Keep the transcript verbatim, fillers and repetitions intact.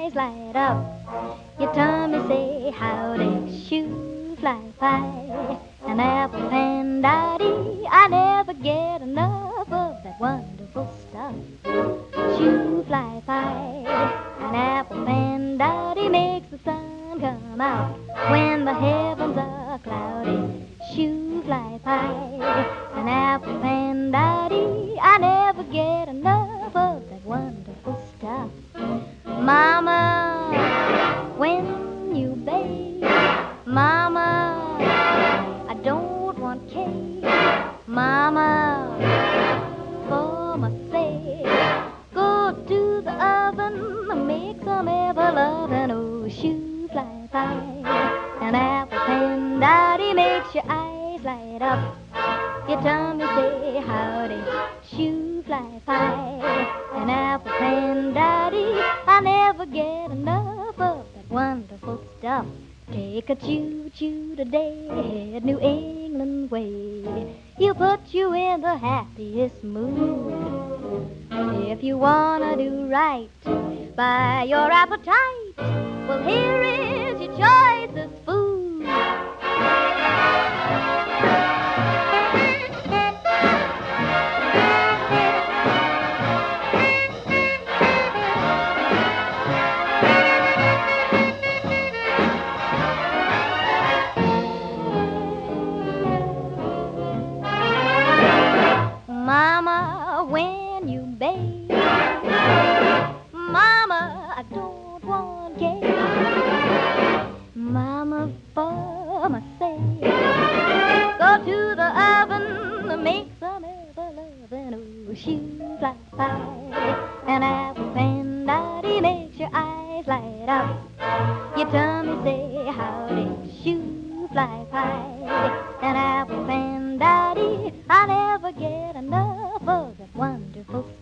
eyes light up. Your tummy say howdy, shoo, fly, fly. An apple pan daddy, I never get enough of that wonderful stuff. Shoo, fly, fly. An apple pan daddy makes the sun come out when the heavens are cloudy. Shoo, fly, fly. An apple pan daddy, I never get enough of that wonderful stuff. Mama, when you bathe, Mama, I don't want cake. Mama, for my sake, go to the oven, make some ever lovin'. Oh, shoo, fly, fly. An apple pan daddy makes your eyes light up. Your tummy say howdy, shoo, fly, fly. An apple pan daddy, I never get enough of that wonderful stuff. Take a choo-choo today, New England way. He'll put you in the happiest mood. If you wanna do right by your appetite, well, here is your choicest food. Mama, when you bathe, Mama, I don't want cake. Mama, for my sake, go to the oven, make some ever lovin'. Oh, shoo, fly, fly. An apple pan daddy makes your eyes light up. Your tummy say howdy, shoo, fly, fly. An apple pan daddy, I never get enough of that wonderful